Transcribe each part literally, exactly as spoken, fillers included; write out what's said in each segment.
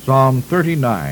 Psalm thirty-nine.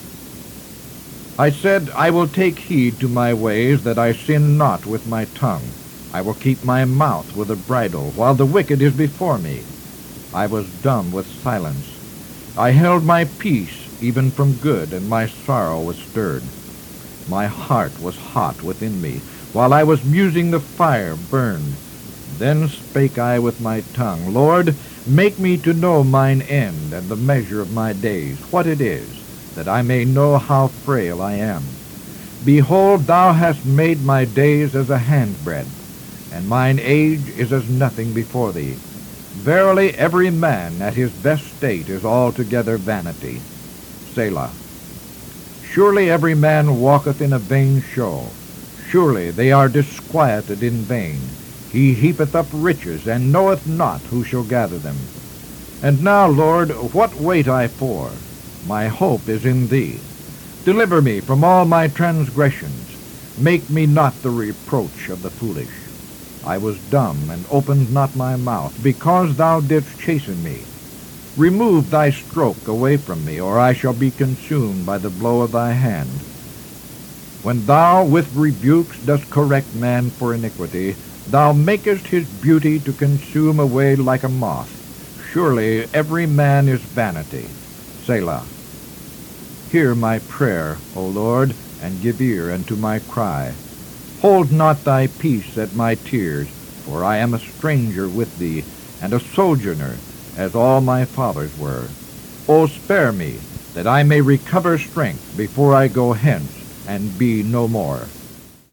I said, I will take heed to my ways, that I sin not with my tongue. I will keep my mouth with a bridle, while the wicked is before me. I was dumb with silence. I held my peace even from good, and my sorrow was stirred. My heart was hot within me, while I was musing the fire burned. Then spake I with my tongue, Lord, make me to know mine end, and the measure of my days, what it is, that I may know how frail I am. Behold, thou hast made my days as a handbreadth, and mine age is as nothing before thee. Verily every man at his best state is altogether vanity. Selah. Surely every man walketh in a vain show. Surely they are disquieted in vain. He heapeth up riches, and knoweth not who shall gather them. And now, Lord, what wait I for? My hope is in thee. Deliver me from all my transgressions. Make me not the reproach of the foolish. I was dumb, and opened not my mouth, because thou didst chasten me. Remove thy stroke away from me, or I shall be consumed by the blow of thy hand. When thou with rebukes dost correct man for iniquity, thou makest his beauty to consume away like a moth. Surely every man is vanity. Selah. Hear my prayer, O Lord, and give ear unto my cry. Hold not thy peace at my tears, for I am a stranger with thee, and a sojourner, as all my fathers were. O spare me, that I may recover strength before I go hence, and be no more.